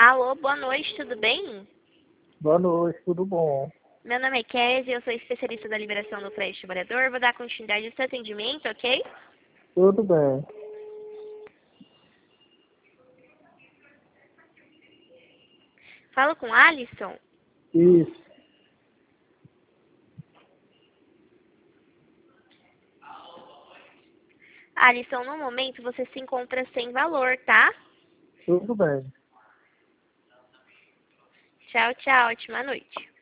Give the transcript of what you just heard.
Alô, boa noite, tudo bem? Boa noite, tudo bom? Meu nome é Kézia, eu sou especialista da liberação do crédito trabalhador. Vou dar continuidade ao seu atendimento, ok? Tudo bem. Falo com Alisson. Isso, Alisson, no momento você se encontra sem valor, tá? tudo bem. Tchau, tchau, ótima noite.